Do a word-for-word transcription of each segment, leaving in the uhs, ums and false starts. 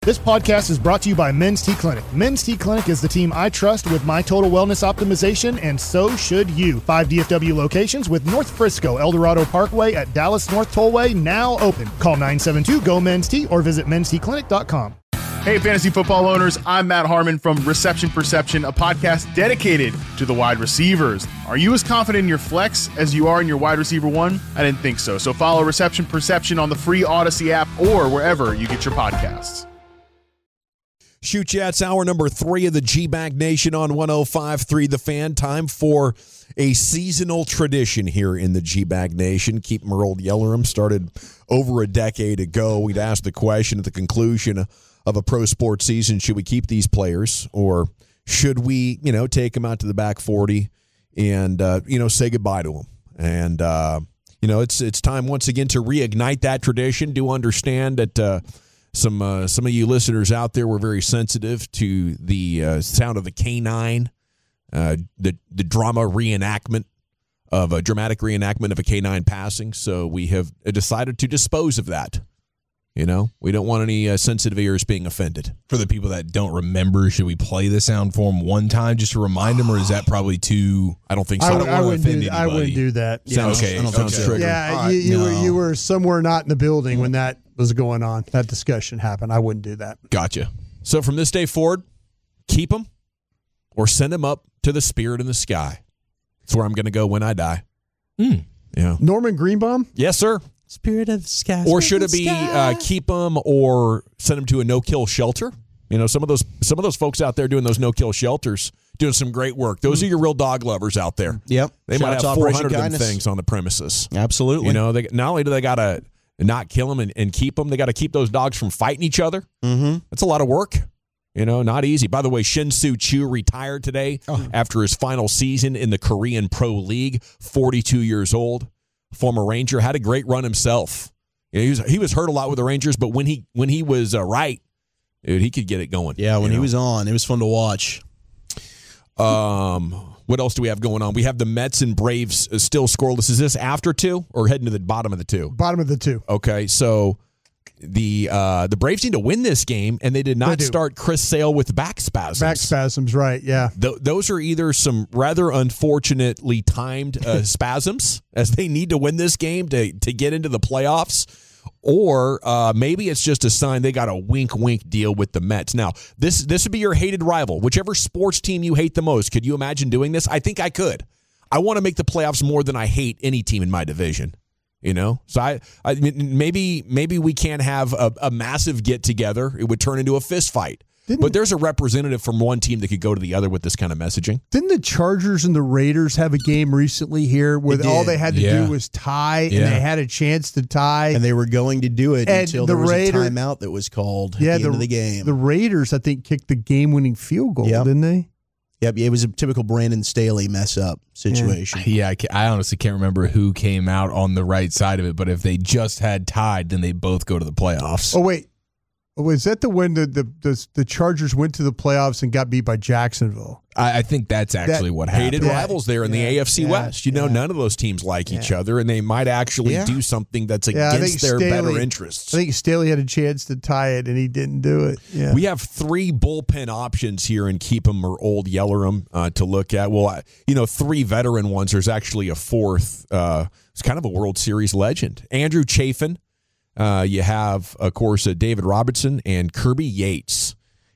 This podcast is brought to you by Men's T Clinic. Men's T Clinic is the team I trust with my total wellness optimization, and so should you. Five D F W locations with North Frisco, El Dorado Parkway at Dallas North Tollway now open. Call nine seven two, G O, Men's T or visit mens t clinic dot com. Hey, fantasy football owners, I'm Matt Harmon from Reception Perception, a podcast dedicated to the wide receivers. Are you as confident in your flex as you are in your wide receiver one? I didn't think so. So follow Reception Perception on the free Odyssey app or wherever you get your podcasts. Shoot Chats, hour number three of the G-Bag Nation on one oh five point three The Fan. Time for a seasonal tradition here in the G-Bag Nation. Keep 'em or Old Yellerum started over a decade ago. We'd ask the question at the conclusion of a pro sports season, should we keep these players or should we, you know, take them out to the back forty and, uh, you know, say goodbye to them? And, uh, you know, it's it's time once again to reignite that tradition. Do understand that uh, some uh, some of you listeners out there were very sensitive to the uh, sound of the canine, uh, the, the drama reenactment of a dramatic reenactment of a canine passing. So we have decided to dispose of that. You know, we don't want any uh, sensitive ears being offended. For the people that don't remember, should we play the sound for them one time just to remind them, or is that probably too? I don't think so. I, I, don't I, want wouldn't, to offend do, anybody. I wouldn't do that. Sounds okay. I don't Sounds think so. triggering. Yeah, Right, you, you, no. were, you were somewhere not in the building when that was going on. That discussion happened. I wouldn't do that. Gotcha. So from this day forward, keep them or send them up to the spirit in the sky. That's where I'm going to go when I die. Mm. Yeah. Norman Greenbaum? Yes, sir. Spirit of the sky. Or should it be uh, keep them or send them to a no-kill shelter? You know, some of those some of those folks out there doing those no-kill shelters doing some great work. Those mm. are your real dog lovers out there. Yep. They Shout might out to have four Operation hundred of them Kindness. things on the premises. Absolutely. You know, they not only do they got to not kill them and, and keep them, they got to keep those dogs from fighting each other. Mm-hmm. That's a lot of work. You know, not easy. By the way, Shin Soo Choo retired today Oh. after his final season in the Korean Pro League, forty-two years old. Former Ranger, had a great run himself. You know, he was he was hurt a lot with the Rangers, but when he when he was uh, right, dude, he could get it going. Yeah, when you he know? was on, it was fun to watch. Um, what else do we have going on? We have the Mets and Braves uh, still scoreless. Is this after two or heading to the bottom of the two? Bottom of the two. Okay, so the uh, the Braves need to win this game, and they did not They do. start Chris Sale with back spasms. Back spasms, right, yeah. Th- those are either some rather unfortunately timed uh, spasms, as they need to win this game to, to get into the playoffs, or uh, maybe it's just a sign they got a wink-wink deal with the Mets. Now, this this would be your hated rival. Whichever sports team you hate the most, could you imagine doing this? I think I could. I want to make the playoffs more than I hate any team in my division. You know, so I, I maybe maybe we can't have a, a massive get together. It would turn into a fist fight. Didn't- But there's a representative from one team that could go to the other with this kind of messaging. Didn't the Chargers and the Raiders have a game recently here where They all did. they had to Yeah. do was tie, Yeah. and they had a chance to tie? And they were going to do it And until the there was Raider- a timeout that was called yeah, at the, end of the game. The Raiders, I think, kicked the game-winning field goal, Yep. didn't they? Yep, it was a typical Brandon Staley mess-up situation. Yeah, I, ca- I honestly can't remember who came out on the right side of it, but if they just had tied, then they both go to the playoffs. Oh, wait. Was that the when the, the, the, the Chargers went to the playoffs and got beat by Jacksonville? I, I think that's actually That what happened. Hated Yeah. rivals there in Yeah. the A F C Yeah. West. You know, Yeah. none of those teams like each Yeah. other, and they might actually Yeah. do something that's Yeah, I against think their Staley- better interests. I think Staley had a chance to tie it, and he didn't do it. Yeah. We have three bullpen options here in Keep 'em or Old Yellerum uh, to look at. Well, I- you know, three veteran ones. There's actually a fourth. Uh, it's kind of a World Series legend. Andrew Chafin. Uh, you have, of course, uh, David Robertson and Kirby Yates.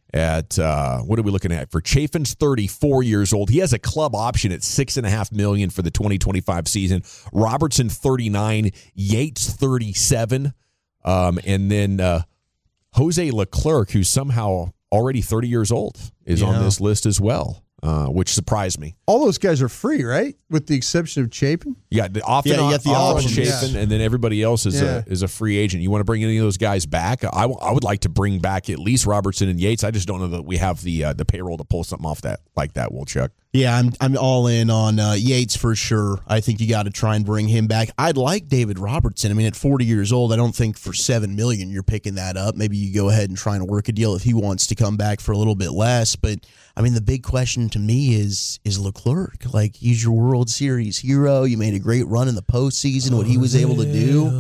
At uh, what are we looking at? For Chafin's thirty-four years old. He has a club option at six and a half million for the twenty twenty-five season. Robertson thirty-nine, Yates thirty-seven, um, and then uh, Jose Leclerc, who's somehow already thirty years old, is on Yeah. this list as well, uh, which surprised me. All those guys are free, right? With the exception of Chapin? You got the off Yeah, and you on, got the off options. Chafin, and then everybody else is Yeah. a is a free agent. You want to bring any of those guys back? I, w- I would like to bring back at least Robertson and Yates. I just don't know that we have the uh, the payroll to pull something off that like that. Wolchuk. Yeah, I'm I'm all in on uh, Yates for sure. I think you got to try and bring him back. I'd like David Robertson. I mean, at forty years old, I don't think for seven million you're picking that up. Maybe you go ahead and try and work a deal if he wants to come back for a little bit less. But I mean, the big question to me is is Leclerc. Like, he's your World Series hero. You made a great run in the postseason. What he was able to do.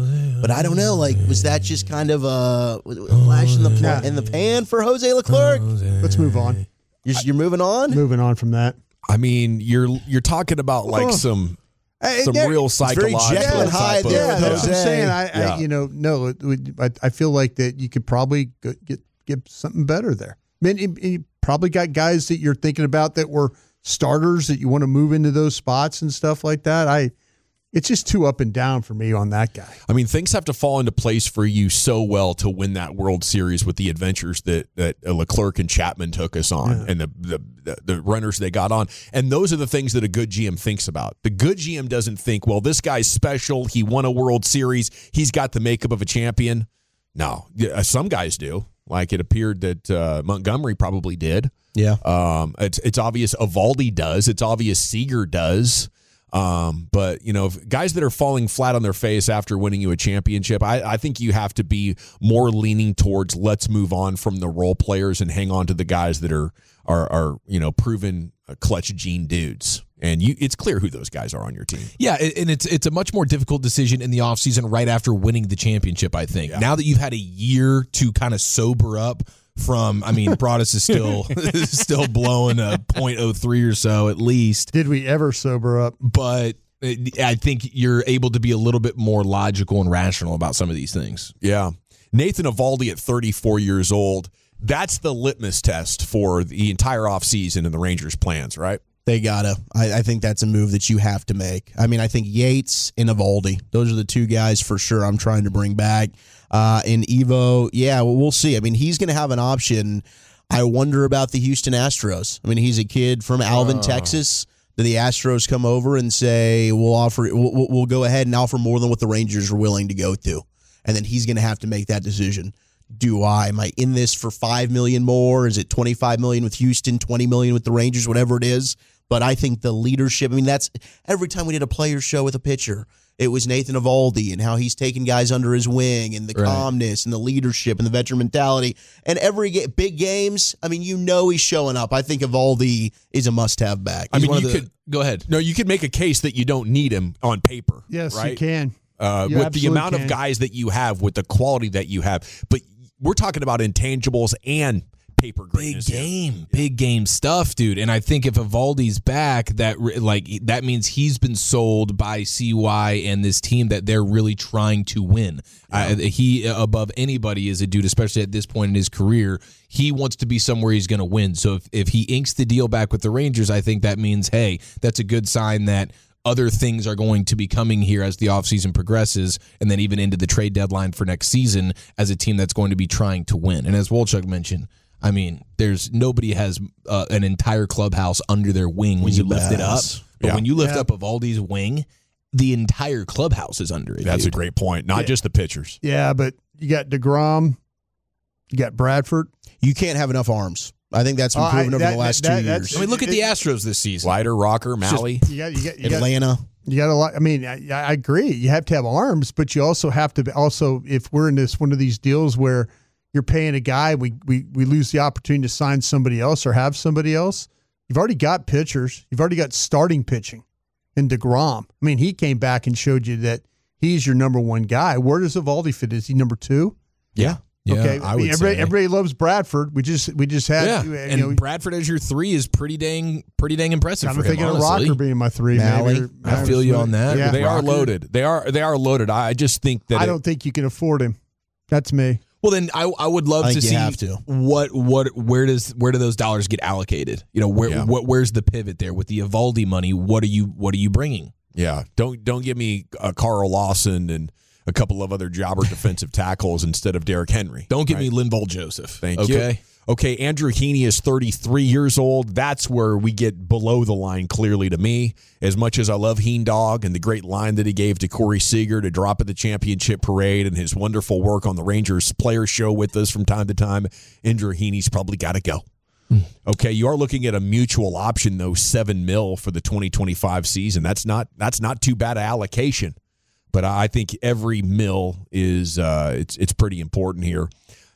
But I don't know. Like, was that just kind of a flash in the Yeah. in the pan for Jose Leclerc? Let's move on. You're, you're moving on. Moving on from that. I mean, you're you're talking about like Oh. some Hey, some there- real very psychological Jekyll and Hyde type of- there Yeah, with that's what I'm Jose. saying. I, Yeah. I, you know, no, it would, I, I feel like that you could probably go- get get something better there. I mean, you- you probably got guys that you're thinking about that were starters that you want to move into those spots and stuff like that. I, it's just too up and down for me on that guy. I mean, things have to fall into place for you so well to win that World Series with the adventures that that Leclerc and Chapman took us on, Yeah. and the, the the the runners they got on. And those are the things that a good G M thinks about. The good G M doesn't think, well, this guy's special. He won a World Series. He's got the makeup of a champion. No, Yeah, some guys do. Like it appeared that uh, Montgomery probably did. Yeah. Um, it's it's obvious Evaldi does. It's obvious Seager does. Um, but you know, if guys that are falling flat on their face after winning you a championship, I, I think you have to be more leaning towards let's move on from the role players and hang on to the guys that are are are you know proven uh, clutch gene dudes. And you, it's clear who those guys are on your team. Yeah, and it's it's a much more difficult decision in the offseason right after winning the championship, I think. Yeah. Now that you've had a year to kind of sober up from, I mean, Broadus is still still blowing a point oh three or so at least, Did we ever sober up? but I think you're able to be a little bit more logical and rational about some of these things. Yeah. Nathan Evaldi at thirty-four years old, that's the litmus test for the entire offseason and the Rangers' plans, right? They gotta. I, I think that's a move that you have to make. I mean, I think Yates and Evaldi, those are the two guys for sure I'm trying to bring back. Uh, and Evo, yeah, well, we'll see. I mean, he's going to have an option. I wonder about the Houston Astros. I mean, he's a kid from Alvin, Uh. Texas. Do the Astros come over and say, we'll offer, we'll, we'll go ahead and offer more than what the Rangers are willing to go to? And then he's going to have to make that decision. Do I, am I in this for five million dollars more? Is it twenty-five million dollars with Houston, twenty million dollars with the Rangers, whatever it is? But I think the leadership, I mean, that's every time we did a player show with a pitcher, it was Nathan Evaldi and how he's taking guys under his wing and the Right. calmness and the leadership and the veteran mentality. And every ga- big games, I mean, you know he's showing up. I think Evaldi is a must-have back. I He's mean, one you of the- could Go ahead. no, you could make a case that you don't need him on paper. Yes, right? you can. Uh, You with the absolutely amount can. of guys that you have, with the quality that you have, but we're talking about intangibles and paper Big greatness here. game, big game stuff, dude. And I think if Evaldi's back, that re- like that means he's been sold by C Y and this team that they're really trying to win. Uh, he above anybody is a dude, especially at this point in his career. He wants to be somewhere he's going to win. So if if he inks the deal back with the Rangers, I think that means hey, that's a good sign that other things are going to be coming here as the offseason progresses, and then even into the trade deadline for next season as a team that's going to be trying to win. And as Wolchuk mentioned, I mean, there's nobody has uh, an entire clubhouse under their wing when He's you a lift it up. badass. But Yeah. when you lift Yeah. up Evaldi's wing, the entire clubhouse is under it. That's dude. a great point. Not Yeah. just the pitchers. Yeah, but you got DeGrom, you got Bradford. You can't have enough arms. I think that's been Oh, I- proven over that- the last that- two that's- years. I mean, look at the Astros this season. Slider, Rocker, Malley. You got, you got, you got, Atlanta. you got a lot. I mean, I, I agree. You have to have arms, but you also have to be, also, if we're in this one of these deals where you're paying a guy, we, we, we lose the opportunity to sign somebody else or have somebody else. You've already got pitchers. You've already got starting pitching in DeGrom. I mean, he came back and showed you that he's your number one guy. Where does Evaldi fit? Is he number two? Yeah. Yeah, okay. I mean, would everybody, say. everybody loves Bradford. We just we just had Yeah, you and know, Bradford as your three is pretty dang, pretty dang impressive I'm for him. thinking of Honestly, Rocker being my three. Malley. maybe. I feel you on that. Yeah. They are Rocker. loaded. They are they are loaded. I just think that I it- don't think you can afford him. That's me. Well, then I I would love I to think you see have to. what what where does where do those dollars get allocated? You know, where Yeah. what where's the pivot there with the Evaldi money? What are you what are you bringing? Yeah, don't don't give me uh, Carl Lawson and a couple of other jobber defensive tackles instead of Derrick Henry. Don't give right? me Linval Joseph. Thank okay? you. Okay, Andrew Heaney is thirty-three years old. That's where we get below the line clearly to me. As much as I love Heen Dog and the great line that he gave to Corey Seager to drop at the championship parade and his wonderful work on the Rangers player show with us from time to time, Andrew Heaney's probably got to go. Okay, you are looking at a mutual option though, seven mil for the twenty twenty-five season. That's not that's not too bad an allocation, but I think every mil is uh, it's it's pretty important here.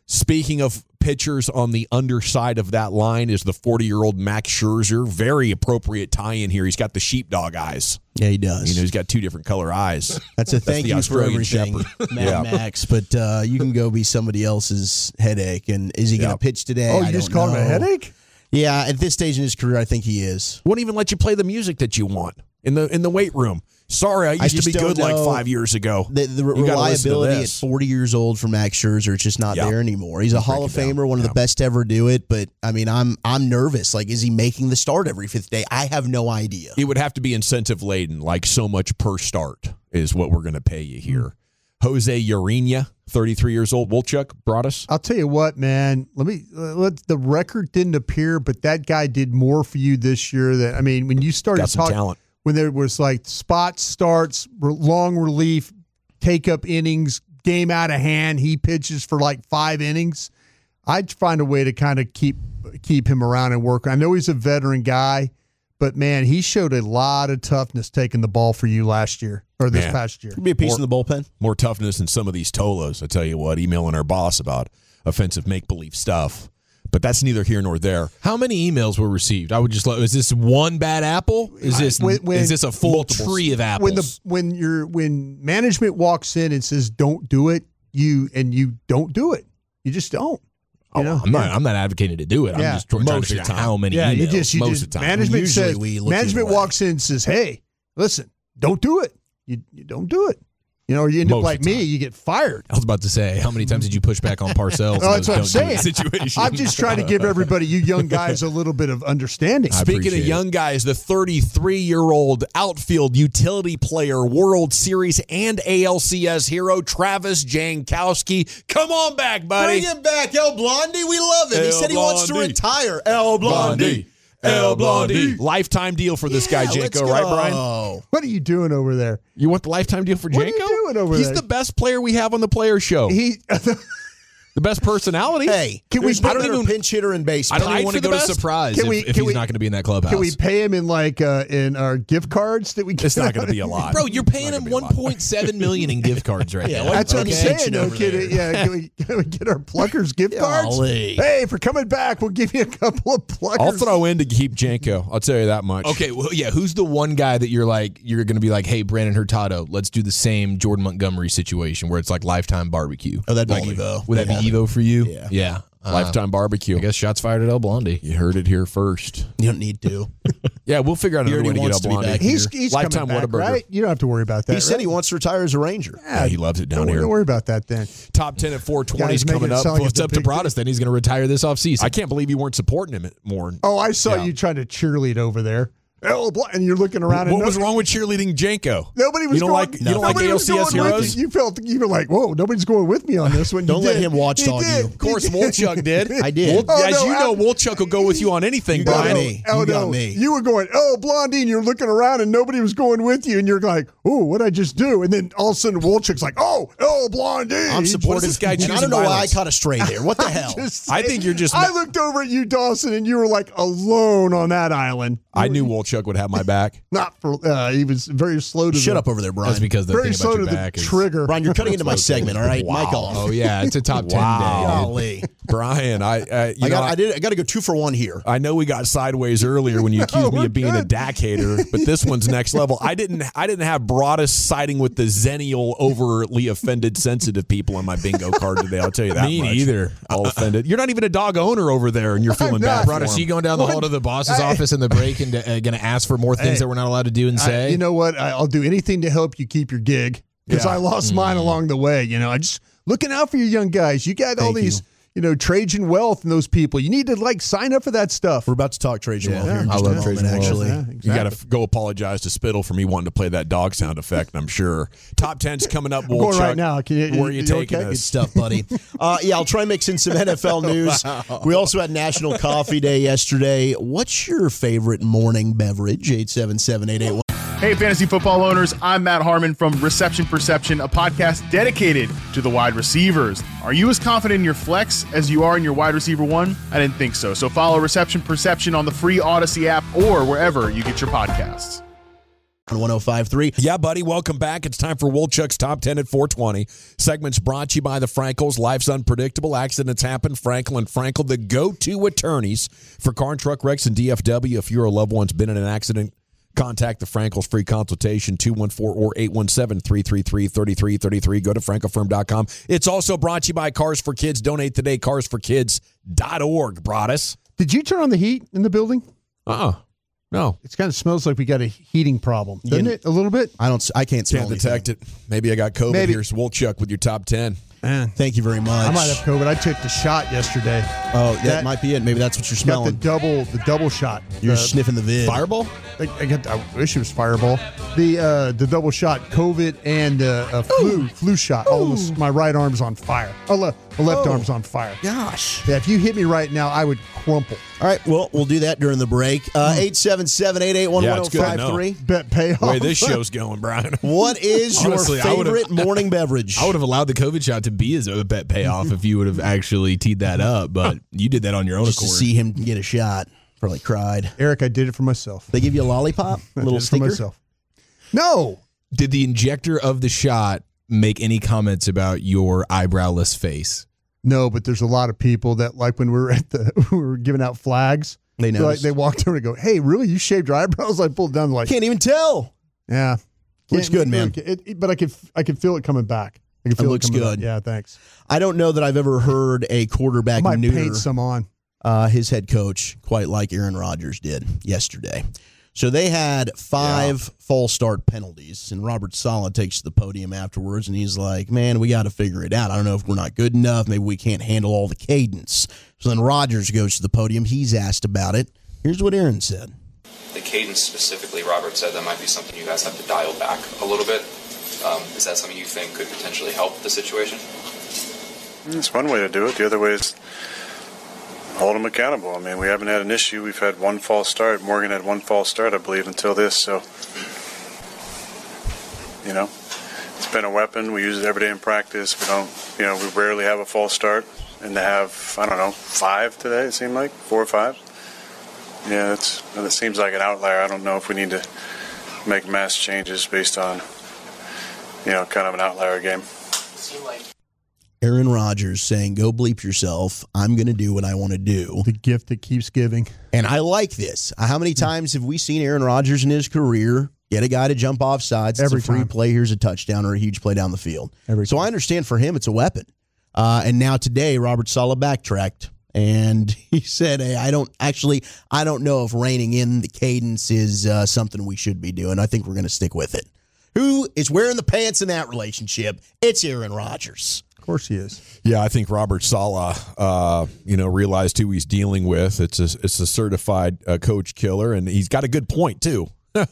Speaking of pitchers on the underside of that line is the forty-year-old Max Scherzer. Very appropriate tie-in here. He's got the sheepdog eyes. Yeah, he does. You know, he's got two different color eyes. That's a thank the you for Australian everything, Shepherd. Mad Yeah. Max. But uh, you can go be somebody else's headache. And is he going to Yep. pitch today? Oh, I you just don't called him a know. headache? Yeah, at this stage in his career, I think he is. Won't even let you play the music that you want in the in the weight room. Sorry, I used to just be don't good like know. five years ago. The, the You gotta listen to reliability at this. forty years old for Max Scherzer, it's just not Yeah. there anymore. He's a Hall of it down. Famer, one of Yeah. the best to ever do it. But I mean, I'm I'm nervous. Like, is he making the start every fifth day? I have no idea. It would have to be incentive laden, like so much per start is what we're going to pay you here. Jose Urena, thirty-three years old. Wolchuk brought us. I'll tell you what, man. Let me uh, let the record didn't appear, but that guy did more for you this year. That I mean, when you started Got some talking, talent. when there was like spot starts, re- long relief, take up innings, game out of hand, he pitches for like five innings. I'd find a way to kind of keep keep him around and work. I know he's a veteran guy, but man, he showed a lot of toughness taking the ball for you last year or this Man. past year. Could be a piece in the bullpen. More toughness than some of these Tolos. I tell you what, emailing our boss about offensive make-believe stuff. But that's neither here nor there. How many emails were received? I would just let. Is this one bad apple? Is this When- when- is this a full tree of apples? When the when you're when management walks in and says don't do it, you and you don't do it. You just don't. You know? Oh, I'm not. I'm not advocating to do it. Yeah. I'm just trying Most to figure of out the time. how many Yeah, emails. you just you most just of the time. management Usually says we look the management other way. walks in and says, "Hey, listen, don't do it. You you don't do it." You know, or you end Most up of like the me, you get fired. I was about to say, how many times did you push back on Parcells? Oh, in that's those what I'm don't do it saying. situations? I'm just trying to give everybody, you young guys, a little bit of understanding. I Speaking of appreciate young guys, the thirty-three-year-old outfield utility player, World Series and A L C S hero, Travis Jankowski. Come on back, buddy. Bring him back, El Blondie. We love him. he El said he wants to Blondie. retire. El Blondie. El Blondie. Lifetime deal for this guy, Yeah, let's Janko, right, go. Brian? What are you doing over there? You want the lifetime deal for What are Janko? you doing over He's there? the best player we have on the player show. He the best personality. Hey, Can we- there's no I don't better even- pinch hitter in baseball. I don't Tied even want to for the go to best? surprise Can if, we- if can he's we- not going to be in that clubhouse. can we pay him in like uh, in our gift cards that we? It's not going to be a lot. Bro, you're paying It's him not gonna be a lot. one point seven million in gift cards right Yeah, now. That's what I'm Okay. saying. Attention No over kidding. there. Yeah, can we, can we get our Pluckers gift cards? Golly. Hey, for coming back, we'll give you a couple of Pluckers. I'll throw in to keep Janko. I'll tell you that much. Okay, well, yeah. Who's the one guy that you're like, you're going to be like, hey, Brandon Hurtado, let's do the same Jordan Montgomery situation where it's like lifetime barbecue. Oh, that'd be Like, Evo. Would that Yeah. be Evo for you? Yeah. Yeah. Uh, Lifetime barbecue. I guess shots fired at El Blondie. You heard it here first. You don't need to. Yeah, we'll figure out He another way already to get wants El to be Blondie. back He's he's Lifetime coming back, Whataburger. right? You don't have to worry about that. He said right? he wants to retire as a Ranger. Yeah, he loves it down Don't, here. don't worry about that then. Top ten at four twenty is Guys making coming it up. sound like Well, it's a up to big Broadus. Then he's going to retire this offseason. I can't believe you weren't supporting him more. Oh, I saw Yeah. you trying to cheerlead over there. Oh, bl- and you're looking around. and What was nobody- wrong with cheerleading Janko? Nobody was You don't going. like you don't like nobody was A L C S going with heroes? You. You felt you were like, whoa, nobody's going with me on this one. You Don't let did. him watchdog He did. you. Of course, He did. Wolchuk did. I did. Wol- Oh, as no, you I- know, Wolchuk will go with you on anything, You got Brian. me. Oh, You got no. me. You were going, oh, Blondie, and you're looking around and nobody was going with you. And you're like, oh, what'd I just do? And then all of a sudden, Wolchuk's like, oh, oh, Blondie. I'm He- supporting this guy and I choosing don't know why I violence? caught a stray there. What the hell? Just I saying. think you're just- I looked over at you, Dawson, and you were like alone on that island. I knew Wolchuk would have my back. Not for, uh, he was very slow to Shut the, up over there, Brian. That's because the very thing slow about to your the back is trigger. Brian, you're cutting into my segment, all right? Wow. Mic off. Oh yeah, it's a top ten Wow. day. Golly. Brian, I uh, you I know, got I, I did I got to go two for one here. I know we got sideways earlier when you accused me we're of being a good. D A C hater, but this one's next level. I didn't I didn't have Broadus siding with the Zennial overtly offended sensitive people on my bingo card today. I'll tell you that Me much. neither. All offended. You're not even a dog owner over there, and you're feeling I'm bad. not. for Broadus, him. you going down the hall to the boss's I- office in the break and uh, going to ask for more things Hey, that we're not allowed to do and I- say? you know what? I, I'll do anything to help you keep your gig because Yeah. I lost mine along the way. You know, I just looking out for you young guys. You got all Thank these, you. you. know, Trajan wealth and those people. You need to like sign up for that stuff. We're about to talk Trajan Yeah. Wealth here in I just love a moment, Trajan Wealth. actually. Yeah, You exactly. got to f- go apologize to Spittle for me wanting to play that dog sound effect, I'm sure. Top ten's coming up, going Wolchuk. right now. Can you- Where are you you taking okay? Good us? stuff, buddy. Uh, yeah, I'll try and mix in some N F L news. We also had National Coffee Day yesterday. What's your favorite morning beverage? eight seven seven, eight eight one. Hey, fantasy football owners, I'm Matt Harmon from Reception Perception, a podcast dedicated to the wide receivers. Are you as confident in your flex as you are in your wide receiver one? I didn't think so. So follow Reception Perception on the free Odyssey app or wherever you get your podcasts. on one oh five point three. Yeah, buddy, welcome back. It's time for Wolchuk's Top ten at four twenty. Segment's brought to you by the Frankels. Life's unpredictable. Accidents happen. Frankel and Frankel, the go-to attorneys for car and truck wrecks and D F W. If your loved one's been in an accident, contact the Frankels. Free consultation, two one four or eight one seven, three three three, three three three three. Go to frankel firm dot com. It's also brought to you by Cars for Kids. Donate today, cars for kids dot org. Broadus. Did you turn on the heat in the building? Uh-uh. No. It kind of smells like we got a heating problem, doesn't Yeah. it? A little bit? I don't. I can't smell Can't detect it. Maybe I got COVID. Maybe. Here's Wolchuk with your top ten. Man, Thank you very much. I might have COVID. I took the shot yesterday. Oh, that, That- might be it. Maybe that's what you're Got the smelling. double, the double shot. You're The- sniffing the vid. Fireball? I, I, got, I wish it was Fireball. The uh, the double shot, COVID and uh, a flu flu shot. All of this, my right arm's on fire. Oh, le- my left Oh. arm's on fire. Gosh. Yeah, if you hit me right now, I would crumple. All right, well, we'll do that during the break. Uh, eight seven seven, eight eight one, Yeah, one oh it's good to five know. three. Bet payoff. The way this show's going, Brian. What is your Honestly, I would've- favorite morning beverage? I would have allowed the COVID shot to be as a bet payoff if you would have actually teed that up, but you did that on your own Just to accord. see him get a shot. Probably cried. Eric, I did it for myself. They give you a lollipop? A I little did it for sticker? myself. No. Did the injector of the shot make any comments about your eyebrowless face? No, but there's a lot of people that, like when we were at the, we were giving out flags. They they're like, noticed. they walked over and go, "Hey, really? You shaved your eyebrows?" I pulled down like, Can't even tell. yeah, Looks Can't- good, man. It, it, but I could, I could feel it coming back. I could feel looks coming good. Back. Yeah, thanks. I don't know that I've ever heard a I quarterback might neuter paint some on. uh, his head coach quite like Aaron Rodgers did yesterday. So they had five false start penalties, and Robert Saleh takes to the podium afterwards, and he's like, man, we got to figure it out. I don't know if we're not good enough. Maybe we can't handle all the cadence. So then Rodgers goes to the podium. He's asked about it. Here's what Aaron said. The cadence specifically, Robert said that might be something you guys have to dial back a little bit. Um, is that something you think could potentially help the situation? It's one way to do it. The other way is hold them accountable. I mean, we haven't had an issue. We've had one false start. Morgan had one false start, I believe, until this. So, you know, it's been a weapon. We use it every day in practice. We don't, you know, we rarely have a false start. And to have, I don't know, five today, it seemed like, four or five. Yeah, it's, it seems like an outlier. I don't know if we need to make mass changes based on, you know, kind of an outlier game. Aaron Rodgers saying, go bleep yourself. I'm going to do what I want to do. The gift that keeps giving. And I like this. How many times have we seen Aaron Rodgers in his career get a guy to jump off sides? It's Every a free time. play. Here's a touchdown or a huge play down the field. Every so I understand for him it's a weapon. Uh, and now today, Robert Saleh backtracked. And he said, hey, I don't actually, I don't know if reining in the cadence is uh, something we should be doing. I think we're going to stick with it. Who is wearing the pants in that relationship? It's Aaron Rodgers. Of course he is. Yeah, I think Robert Saleh, uh, you know, realized who he's dealing with. It's a, it's a certified uh, coach killer, and he's got a good point, too.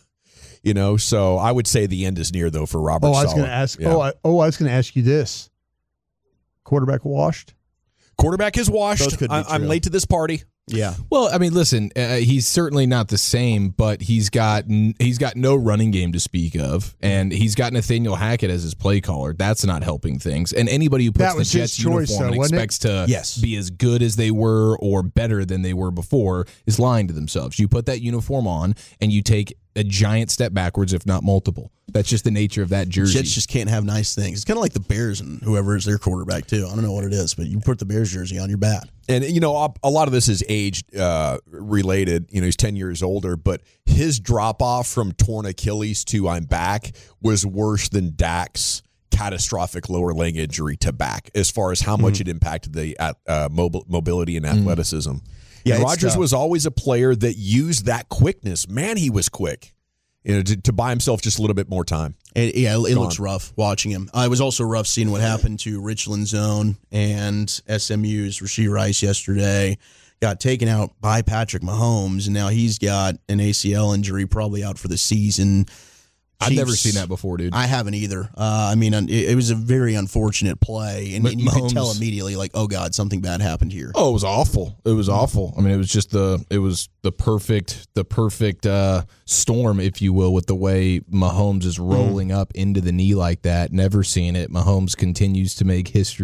You know, so I would say the end is near, though, for Robert Oh, Saleh. I was going to ask. Yeah. Oh, I, oh, I was going to ask you this. Quarterback washed. Quarterback is washed. Both could be I, I'm true. late to this party. Yeah. Well, I mean, listen, uh, he's certainly not the same, but he's got n- he's got no running game to speak of, and he's got Nathaniel Hackett as his play caller. That's not helping things. And anybody who puts That the was his Jets choice, uniform though, and wasn't it? expects to Yes. be as good as they were or better than they were before is lying to themselves. You put that uniform on, and you take a giant step backwards, if not multiple. That's just the nature of that jersey. Jets just can't have nice things. It's kind of like the Bears and whoever is their quarterback, too. I don't know what it is, but you put the Bears jersey on, you're bad. And, you know, a- a lot of this is age uh, related. You know, he's ten years older, but his drop off from torn Achilles to I'm back was worse than Dak's catastrophic lower leg injury to back as far as how much it impacted the uh, mobil- mobility and athleticism. Yeah, And it's Rodgers tough. was always a player that used that quickness. Man, he was quick. You know, to, to buy himself just a little bit more time. It, yeah, it, it Gone. looks rough watching him. Uh, it was also rough seeing what happened to Richland Zone and S M U's Rashee Rice yesterday. Got taken out by Patrick Mahomes, and now he's got an A C L injury, probably out for the season. I've never Chiefs- seen that before, dude. I haven't either. Uh, I mean, it, it was a very unfortunate play, and, But and you could Mahomes- tell immediately, like, oh God, something bad happened here. Oh, it was awful. It was awful. I mean, it was just the it was the perfect the perfect uh, storm, if you will, with the way Mahomes is rolling up into the knee like that. Never seen it. Mahomes continues to make history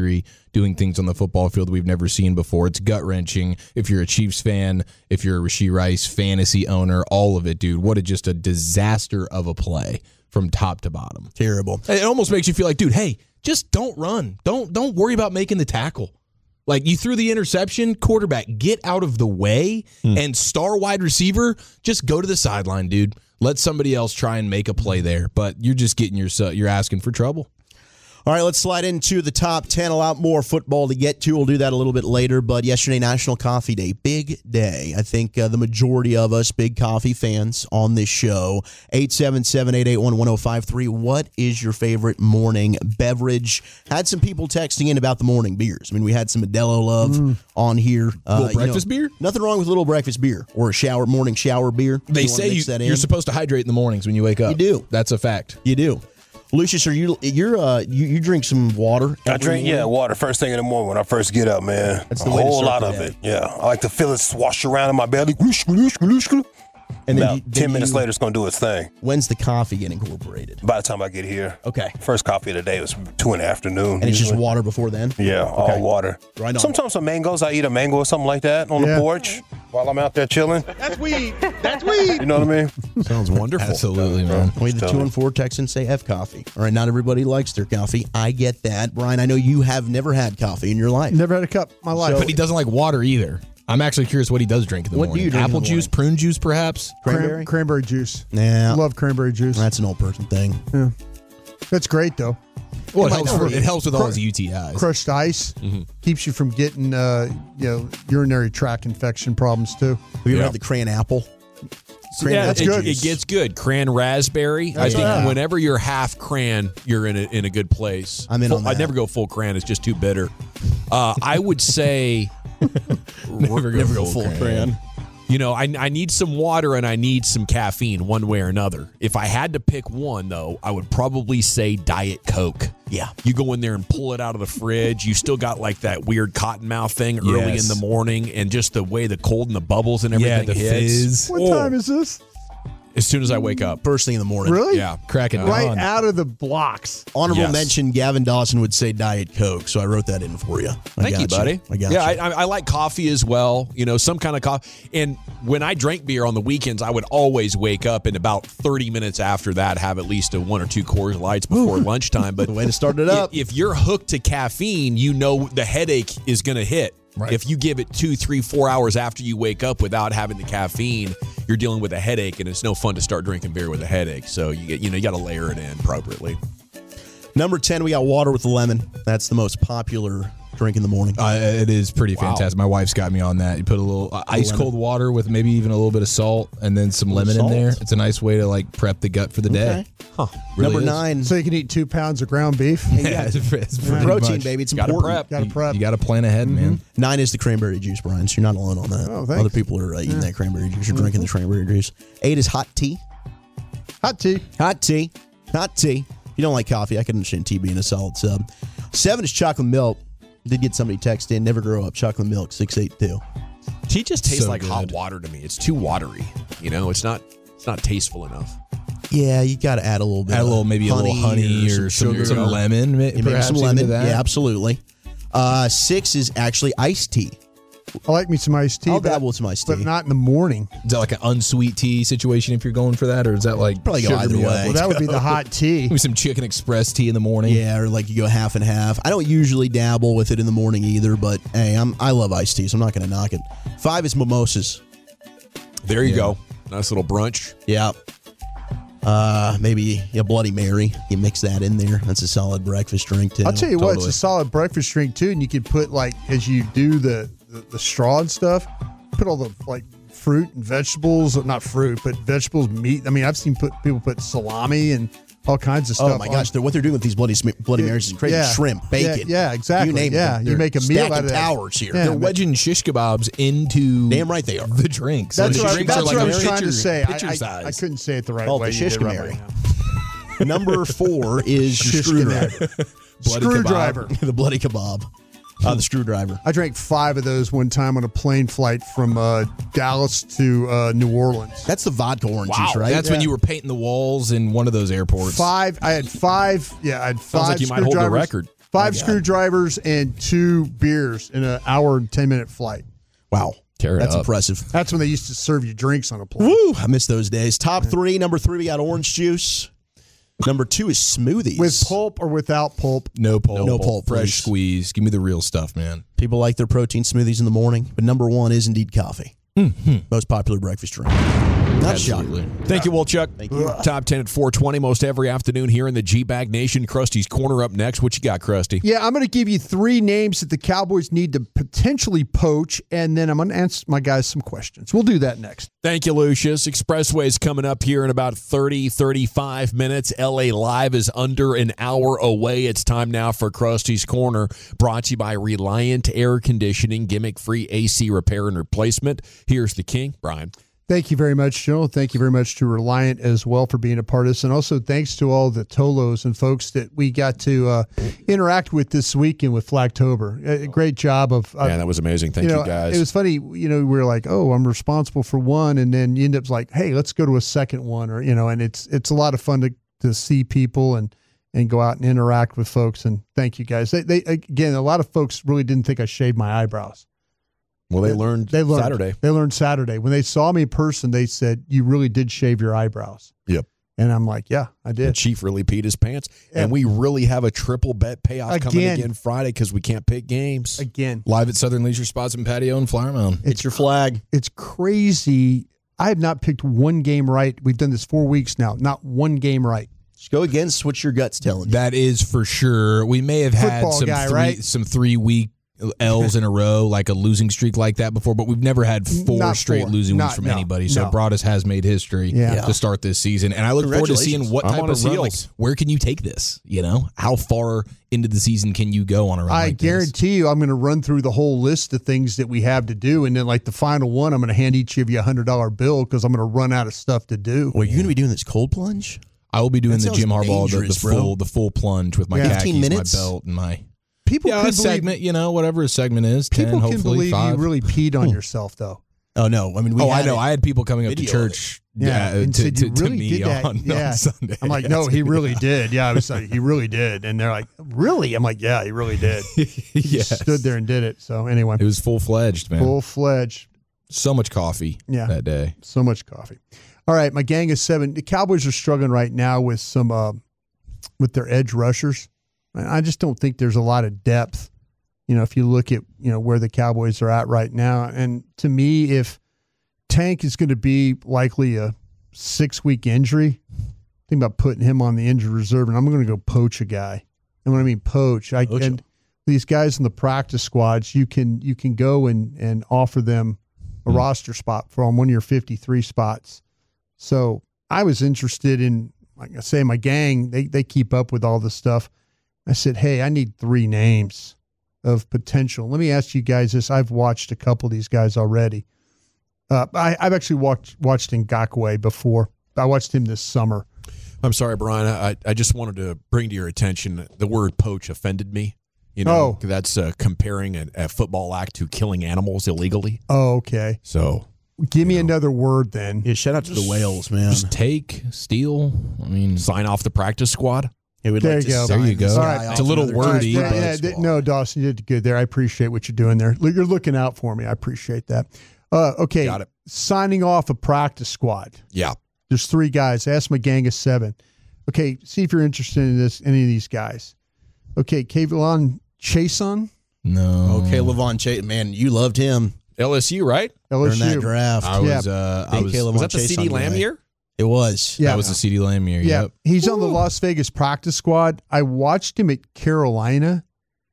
doing things on the football field we've never seen before. It's gut-wrenching. If you're a Chiefs fan, if you're a Rashee Rice fantasy owner, all of it, dude. What a just a disaster of a play from top to bottom. Terrible. It almost makes you feel like, dude, hey, just don't run. Don't don't worry about making the tackle. Like, you threw the interception, quarterback, get out of the way, hmm. and star wide receiver, just go to the sideline, dude. Let somebody else try and make a play there. But you're just getting yourself, you're asking for trouble. All right, let's slide into the top ten. A lot more football to get to. We'll do that a little bit later. But yesterday, National Coffee Day. Big day. I think uh, the majority of us big coffee fans on this show. eight seven seven, eight eight one, one oh five three. What is your favorite morning beverage? Had some people texting in about the morning beers. I mean, we had some Modelo Love mm. on here. Uh, little breakfast you know, beer? Nothing wrong with a little breakfast beer or a shower morning shower beer. They you say you, you're supposed to hydrate in the mornings when you wake up. You do. That's a fact. You do. Lucius, are you you're uh you, you drink some water? I drink morning? yeah water first thing in the morning when I first get up, man. That's a the way whole to lot of it. Yeah, I like to feel it swash around in my belly. And then About you, ten minutes you, later, it's gonna do its thing. When's the coffee get incorporated? By the time I get here. Okay. First coffee of the day was two in the afternoon. And it's usually. Just water before then? Yeah, okay. all water. Right on. Sometimes some mangoes. I eat a mango or something like that on yeah. the porch while I'm out there chilling. That's weed. That's weed. You know what I mean? Sounds wonderful. Absolutely, man. We the two and four Texans say F coffee. All right, not everybody likes their coffee. I get that. Brian, I know you have never had coffee in your life. Never had a cup in my life. So, but he doesn't like water either. I'm actually curious what he does drink in the what morning. Do you drink Apple in the juice, prune juice, perhaps? Cranberry? Cran- cranberry juice. Yeah. Love cranberry juice. That's an old person thing. Yeah. That's great, though. Well, it, it, helps, for, it helps with all his U T Is. Crushed ice mm-hmm. keeps you from getting uh, you know urinary tract infection problems, too. Have you ever yeah. had the cran apple? Cran, yeah, that's it, good. It gets good. Cran raspberry. That's I think yeah. whenever you're half cran, you're in a, in a good place. I'm in full, on that. I'd never go full cran. It's just too bitter. Uh, I would say never go, never full, go full cran. cran. You know, I, I need some water and I need some caffeine one way or another. If I had to pick one, though, I would probably say Diet Coke. Yeah. You go in there and pull it out of the fridge. You still got like that weird cotton mouth thing early yes. in the morning, and just the way the cold and the bubbles and everything yeah, the hits. Fizz. What oh. time is this? As soon as I wake up. First thing in the morning. Really? Yeah. Cracking right on. out of the blocks. Honorable yes. mention, Gavin Dawson would say Diet Coke, so I wrote that in for you. I Thank you, buddy. You. I got yeah, you. I, I like coffee as well. You know, some kind of coffee. And when I drank beer on the weekends, I would always wake up and about thirty minutes after that have at least a one or two Coors Lights before Ooh. lunchtime. But the way to start it up. If, if you're hooked to caffeine, you know the headache is going to hit. Right. If you give it two, three, four hours after you wake up without having the caffeine, you're dealing with a headache, and it's no fun to start drinking beer with a headache. So you get, you know, you got to layer it in appropriately. Number ten, we got water with lemon. That's the most popular drink in the morning. Uh, it is pretty wow. fantastic. My wife's got me on that. You put a little uh, ice cold water with maybe even a little bit of salt, and then some lemon salt. in there. It's a nice way to like prep the gut for the okay. day. Huh. Really Number is. nine. So you can eat two pounds of ground beef. Yeah, it's, it's protein, much. baby. It's gotta important. Prep. Got to prep. You, you got to plan ahead, mm-hmm. man. Nine is the cranberry juice, Brian. So you're not alone on that. Oh, thanks. Other people are uh, eating yeah. that cranberry juice. You're mm-hmm. drinking the cranberry juice. Eight is hot tea. Hot tea. Hot tea. Hot tea. If you don't like coffee, I can understand tea being a solid sub. Seven is chocolate milk. Did get somebody text in. Never grow up. Chocolate milk. Six eight two. Tea just tastes so like good. hot water to me. It's too watery. You know, it's not. It's not tasteful enough. Yeah, you got to add a little bit. Add a little, maybe a little honey or, or some, sugar, some lemon. Maybe perhaps some lemon. That. Yeah, absolutely. Uh, six is actually iced tea. I like me some iced tea. I'll but, dabble with some iced tea, but not in the morning. Is that like an unsweet tea situation if you're going for that, or is that like probably go either way? Well, that would be the hot tea. Maybe some Chicken Express tea in the morning. Yeah, or like you go half and half. I don't usually dabble with it in the morning either, but hey, I'm I love iced tea, so I'm not going to knock it. Five is mimosas. There you yeah. go. Nice little brunch. Yeah. Uh, maybe a Bloody Mary. You mix that in there. That's a solid breakfast drink too. I'll tell you totally. what, it's a solid breakfast drink too, and you can put like as you do the, the the straw and stuff, put all the like fruit and vegetables, not fruit, but vegetables, meat. I mean, I've seen put people put salami and all kinds of stuff. Oh my gosh, they're, what they're doing with these Bloody Bloody Marys is crazy. Yeah. Shrimp, bacon, yeah, yeah, exactly. You name yeah, it. you make a meal out of that. towers here. Yeah, they're wedging shish kebabs into damn right they are the drinks. That's so what, the I, drinks that's are like what I was pitcher, trying to say. I, I, size. I couldn't say it the right oh, way. The shish Mary. Number four is your screwdriver. Screwdriver. The bloody kebab. Uh, the screwdriver. I drank five of those one time on a plane flight from uh, Dallas to uh, New Orleans. That's the vodka orange wow. juice, right? That's yeah. when you were painting the walls in one of those airports. Five. I had five. Yeah, I had five. Sounds like you might hold the record. Five screwdrivers and two beers in an hour and ten minute flight. Wow. Tear it That's up. impressive. That's when they used to serve you drinks on a plane. Woo! I miss those days. Top three. Number three, we got orange juice. Number two is smoothies. With pulp or without pulp? No pulp. No pulp, Fresh please. squeeze. Give me the real stuff, man. People like their protein smoothies in the morning, but number one is indeed coffee. Mm-hmm. Most popular breakfast drink. Not Absolutely. shocking. Thank you, Wolchuk. Thank you. Top ten at four twenty most every afternoon here in the G-Bag Nation. Krusty's Corner up next. What you got, Krusty? Yeah, I'm going to give you three names that the Cowboys need to potentially poach, and then I'm going to answer my guys some questions. We'll do that next. Thank you, Lucius. Expressway's coming up here in about thirty, thirty-five minutes. L A Live is under an hour away. It's time now for Krusty's Corner, brought to you by Reliant Air Conditioning, gimmick-free A C repair and replacement. Here's the king, Brian. Thank you very much, Joe. Thank you very much to Reliant as well for being a part of this. And also thanks to all the Tolos and folks that we got to uh, interact with this weekend with Flagtober. A great job of... Uh, Yeah, that was amazing. Thank you, you, know, guys. It was funny, you know, we were like, oh, I'm responsible for one. And then you end up like, hey, let's go to a second one. Or, you know, and it's it's a lot of fun to, to see people and, and go out and interact with folks. And thank you, guys. They, they Again, a lot of folks really didn't think I shaved my eyebrows. Well, they learned, they learned Saturday. They learned Saturday. When they saw me in person, they said, you really did shave your eyebrows. Yep. And I'm like, yeah, I did. The Chief really peed his pants. Yeah. And we really have a triple bet payoff coming Again. again Friday because we can't pick games. Again. Live at Southern Leisure Spots and Patio in Flower Mound. It's your flag. It's crazy. I have not picked one game right. We've done this four weeks now. Not one game right. Just go against what your gut's telling you. That is for sure. We may have had Football some guy, three, right? some three week L's in a row, like a losing streak like that before, but we've never had four Not straight four. losing Not- weeks from no, anybody. So no. Broadus has made history Yeah. to start this season, and I look forward to seeing Congratulations. what I'm type on of his run. Like, heels. where can you take this? You know, how far into the season can you go on a run? I like this? guarantee you I'm going to run through the whole list of things that we have to do. And then, like the final one, I'm going to hand each of you a one hundred dollar bill because I'm going to run out of stuff to do. Well, you're going to be doing this cold plunge? I will be doing That the sounds Jim Harbaugh, the, the dangerous, bro. full, the full plunge with my Yeah. khakis, fifteen minutes? my belt, and my People yeah, can a segment. believe, You know, whatever a segment is, people ten, can hopefully believe five. you really peed on yourself, though. Oh, no. I mean, we oh, I had know. it. I had people coming up to Video of church, Yeah, yeah, and to, said, to, "You to really me did that?" on, Yeah. on Sunday. I'm like, no, he really did. Yeah, I was like, he really did. And they're like, really? I'm like, yeah, he really did. He yes. just stood there and did it. So anyway, It was full fledged, man. full fledged. So much coffee Yeah. that day. So much coffee. All right, my gang is seven. The Cowboys are struggling right now with some uh, with their edge rushers. And I just don't think there's a lot of depth. You know, if you look at you know where the Cowboys are at right now, and to me, if Tank is going to be likely a six week injury, think about putting him on the injured reserve, and I'm going to go poach a guy. And when I mean poach, I Poach him. and these guys in the practice squads, you can you can go and and offer them a roster spot from one of your fifty-three spots. So I was interested in, like I say, my gang, they they keep up with all this stuff. I said, hey, I need three names of potential. Let me ask you guys this. I've watched a couple of these guys already. Uh, I, I've actually watched watched Ngakoue before. I watched him this summer. I'm sorry, Brian. I, I just wanted to bring to your attention the word poach offended me. You know, Oh. that's uh, comparing a, a football act to killing animals illegally. Oh, okay. So Give me another word then. Yeah, shout out to the whales, man. Just take, steal. I mean, sign off the practice squad. Hey, we'd There like you to go. sign There you this go. guy All right. off It's a little another wordy, Yeah, but- yeah, th- no, Dawson, you did good there. I appreciate what you're doing there. Look, you're looking out for me. I appreciate that. Uh, okay. Got it. Signing off a practice squad. Yeah. There's three guys. Ask my gang of seven. Okay, see if you're interested in this. Any of these guys? Okay, Kayvon Chason, no. Okay, Levon Chase, man, you loved him L S U, right? during that L S U. draft. I Yeah. was, uh, I Think was, Caleb Was Levon that the Chase C D on Lamb way. year? It was. Yeah, that was the C D Lamb year. yeah. Yep. He's on the Las Vegas practice squad. I watched him at Carolina.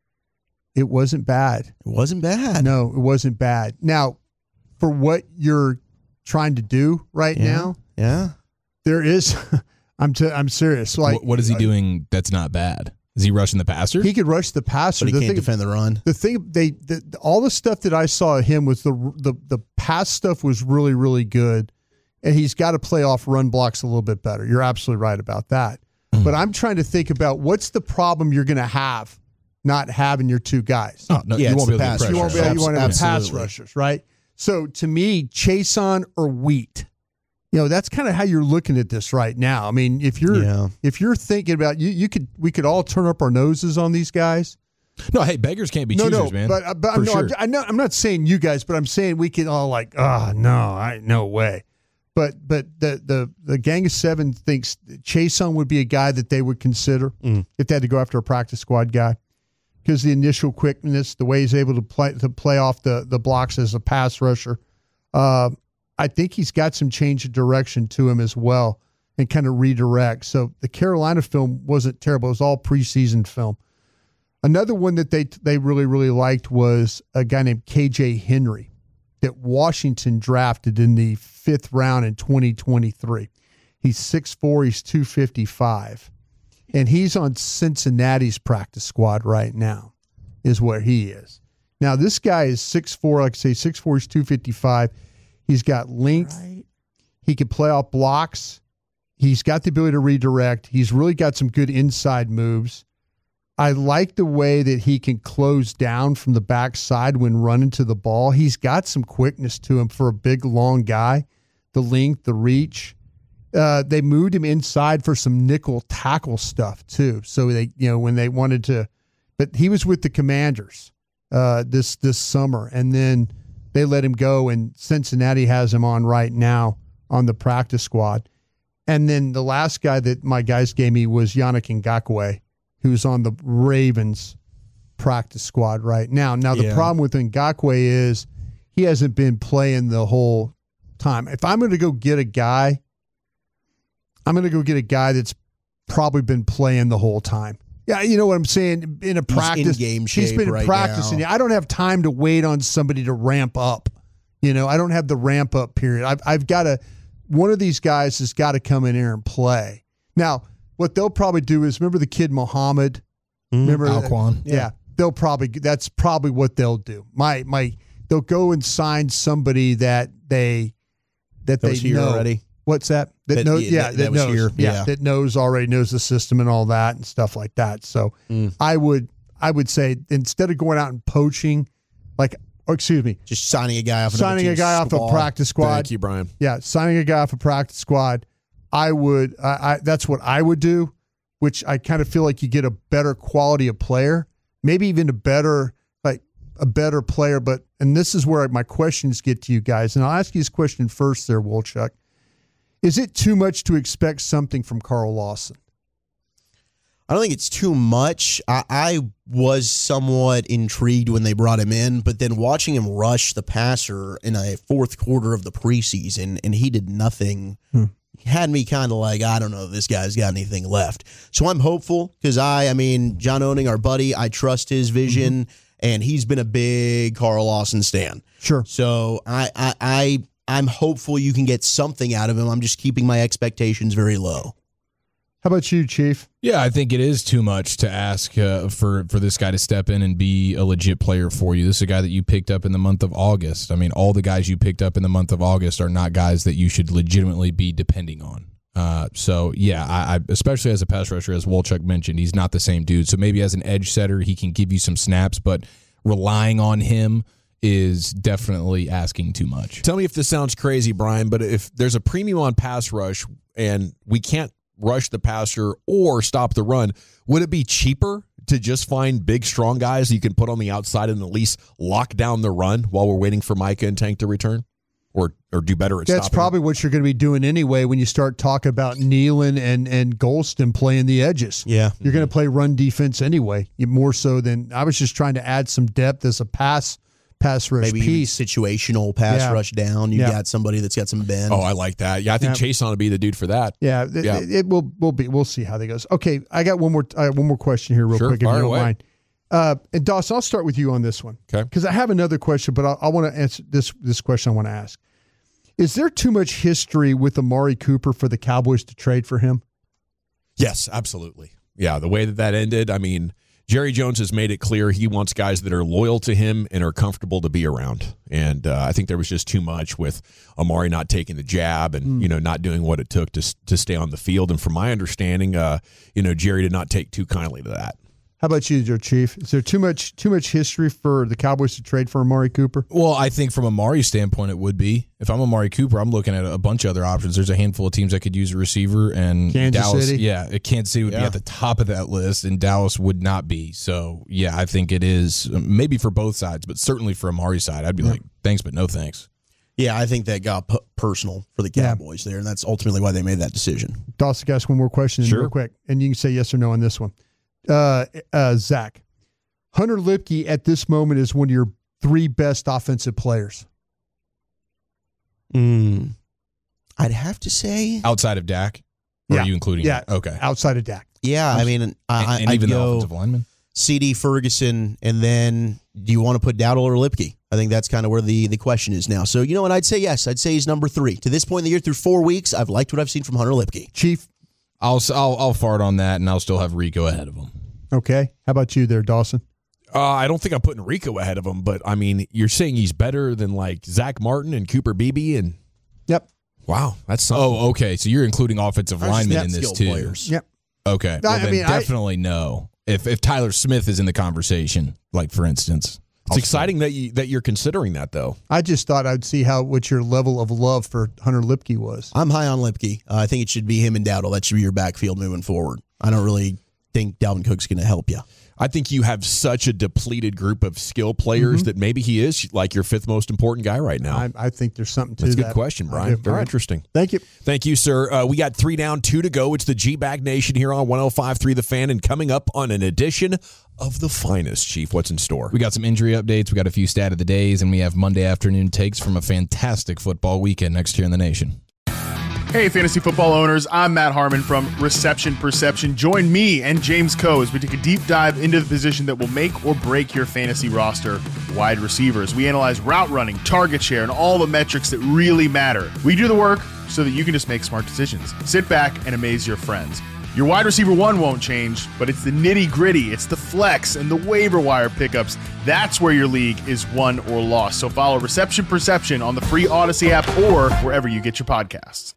It wasn't bad. It wasn't bad. No, it wasn't bad. Now, for what you're trying to do right Yeah. now, Yeah. there is. I'm t- I'm serious. Like, what, what is he doing that's not bad? Is he rushing the passer? he could rush the passer. But he the can't thing, defend the run. the thing they the, all the stuff that I saw of him was the the the pass stuff was really really good, and he's got to play off run blocks a little bit better. You're absolutely right about that. But I'm trying to think about what's the problem you're going to have not having your two guys. oh, no, Yeah, you it's won't be the able to pass get You pressure. won't be able, you want to have pass Absolutely. rushers, right? So to me, Chason or Wheat, You know, that's kind of how you're looking at this right now. I mean, if you're Yeah. if you're thinking about you, you could we could all turn up our noses on these guys. No, hey, beggars can't be no, choosers, no, man. but, but For I'm, no, sure. I'm, I know, I'm not saying you guys, but I'm saying we can all like, oh no, I no way. But but the the the Gang of Seven thinks Chason would be a guy that they would consider Mm. if they had to go after a practice squad guy, because the initial quickness, the way he's able to play to play off the the blocks as a pass rusher. Uh, I think he's got some change of direction to him as well, and kind of redirect. So the Carolina film wasn't terrible; it was all preseason film. Another one that they they really really liked was a guy named K J Henry that Washington drafted in the fifth round in twenty twenty-three. He's six foot four, he's two fifty-five, and he's on Cincinnati's practice squad right now, is where he is. Now this guy is six foot four, like I say, six foot four, he's two fifty-five. He's got length. Right. He can play off blocks. He's got the ability to redirect. He's really got some good inside moves. I like the way that he can close down from the backside when running to the ball. He's got some quickness to him for a big, long guy. The length, the reach. Uh, they moved him inside for some nickel tackle stuff too. So they, you know, when they wanted to, but he was with the Commanders uh, this this summer, and then they let him go, and Cincinnati has him on right now on the practice squad. And then the last guy that my guys gave me was Yannick Ngakoue, who's on the Ravens practice squad right now. Now, the Yeah. problem with Ngakoue is he hasn't been playing the whole time. If I'm going to go get a guy, I'm going to go get a guy that's probably been playing the whole time. Yeah, you know what I'm saying? In a practice. in game He's shape been right practicing. now. I don't have time to wait on somebody to ramp up. You know, I don't have the ramp up period. I've, I've got to, one of these guys has got to come in here and play. Now, what they'll probably do is, remember the kid Muhammad? Remember Alquan. Yeah. yeah. They'll probably, that's probably what they'll do. My, my, they'll go and sign somebody that they, that, That they was here know. already? What's that? That, That- knows, yeah, yeah, that- that, that was knows, here. yeah, Yeah. that knows already knows the system and all that and stuff like that. So Mm. I would, I would say instead of going out and poaching, like, or excuse me, Just signing a guy off. signing a guy off a practice squad. Thank you, Brian. Yeah, signing a guy off a practice squad. I would. I, I that's what I would do, which I kind of feel like you get a better quality of player, maybe even a better like a better player. But and this is where my questions get to you guys, and I'll ask you this question first, there, Wolchuk. Is it too much to expect something from Carl Lawson? I don't think it's too much. I, I was somewhat intrigued when they brought him in, but then watching him rush the passer in a fourth quarter of the preseason, and he did nothing, hmm. had me kind of like, I don't know if this guy's got anything left. So I'm hopeful because I, I mean, John Owning, our buddy, I trust his vision, mm-hmm. and he's been a big Carl Lawson stan. Sure. So I, I, I, I'm hopeful you can get something out of him. I'm just keeping my expectations very low. How about you, Chief? Yeah, I think it is too much to ask uh, for for this guy to step in and be a legit player for you. This is a guy that you picked up in the month of August. I mean, all the guys you picked up in the month of August are not guys that you should legitimately be depending on. Uh, so, yeah, I, I especially as a pass rusher, as Wolchuk mentioned, he's not the same dude. So maybe as an edge setter, he can give you some snaps, but relying on him is definitely asking too much. Tell me if this sounds crazy, Brian, but if there's a premium on pass rush and we can't rush the passer or stop the run, would it be cheaper to just find big, strong guys you can put on the outside and at least lock down the run while we're waiting for Micah and Tank to return? Or or do better at That's stopping probably it? what you're going to be doing anyway when you start talking about Nealon and, and Golston playing the edges. Yeah. You're going to play run defense anyway, more so than I was just trying to add some depth as a pass pass rush Maybe piece. situational pass Yeah. rush down. You Yeah. got somebody that's got some bend. Oh, I like that. Yeah, I think Yeah. Chason would be the dude for that. Yeah, th- Yeah. It, it will will be. We'll see how that goes. Okay, I got one more. I got one more question here, real Sure, quick, if you fire don't away. mind. Uh, and Dawson, I'll start with you on this one. Okay. Because I have another question, but I, I want to answer this. This question I want to ask: is there too much history with Amari Cooper for the Cowboys to trade for him? Yes, absolutely. Yeah, the way that that ended, I mean, Jerry Jones has made it clear he wants guys that are loyal to him and are comfortable to be around. And uh, I think there was just too much with Amari not taking the jab and, mm. you know, not doing what it took to to stay on the field. And from my understanding, uh, you know, Jerry did not take too kindly to that. How about you, Joe Chief? Is there too much too much history for the Cowboys to trade for Amari Cooper? Well, I think from Amari's standpoint, it would be. If I'm Amari Cooper, I'm looking at a bunch of other options. There's a handful of teams that could use a receiver, and Kansas Dallas, City? yeah, Kansas City would Yeah. be at the top of that list, and Dallas would not be. So, yeah, I think it is maybe for both sides, but certainly for Amari's side, I'd be Yeah. like, thanks, but no thanks. Yeah, I think that got p- personal for the Yeah. Cowboys there, and that's ultimately why they made that decision. Dawson, can I ask one more question Sure. real quick, and you can say yes or no on this one. Uh, uh, Zach, Hunter Lipke at this moment is one of your three best offensive players. Mm. I'd have to say, Outside of Dak? Or Yeah. are you including Yeah. him? Okay. Outside of Dak. yeah, I mean, I, and, and I'd even the go offensive lineman? C D Ferguson, and then do you want to put Dowdle or Lipke? I think that's kind of where the, the question is now. So, you know what? I'd say yes. I'd say he's number three. To this point in the year, through four weeks, I've liked what I've seen from Hunter Lipke. Chief, I'll, I'll, I'll fart on that, and I'll still have Rico ahead of him. okay. How about you there, Dawson? Uh, I don't think I'm putting Rico ahead of him, but I mean, you're saying he's better than like Zach Martin and Cooper Beebe, and Yep. wow, that's something. Oh, okay. So you're including offensive I was just linemen net in this skilled too. players. Yep. Okay. Well, I then mean, I- definitely no. If if Tyler Smith is in the conversation, like for instance, It's exciting that you that you're considering that though. I just thought I'd see how what your level of love for Hunter Lipke was. I'm high on Lipke. Uh, I think it should be him and Dowdle. That should be your backfield moving forward. I don't really think Dalvin Cook's going to help you. I think you have such a depleted group of skill players that maybe he is like your fifth most important guy right now. I, I think there's something to That's a that. good question, I Brian. do. Very All right. interesting. Thank you. Thank you, sir. Uh, we got three down, two to go. It's the G-Bag Nation here on one oh five point three The Fan, and coming up on an edition of The Finest. Chief, what's in store? we got some injury updates. We got a few stat of the days, and we have Monday afternoon takes from a fantastic football weekend next year in the nation. Hey, fantasy football owners, I'm Matt Harmon from Reception Perception. Join me and James Coe as we take a deep dive into the position that will make or break your fantasy roster, wide receivers. We analyze route running, target share, and all the metrics that really matter. We do the work so that you can just make smart decisions. Sit back and amaze your friends. Your wide receiver one won't change, but it's the nitty gritty, it's the flex and the waiver wire pickups. That's where your league is won or lost. So follow Reception Perception on the free Odyssey app or wherever you get your podcasts.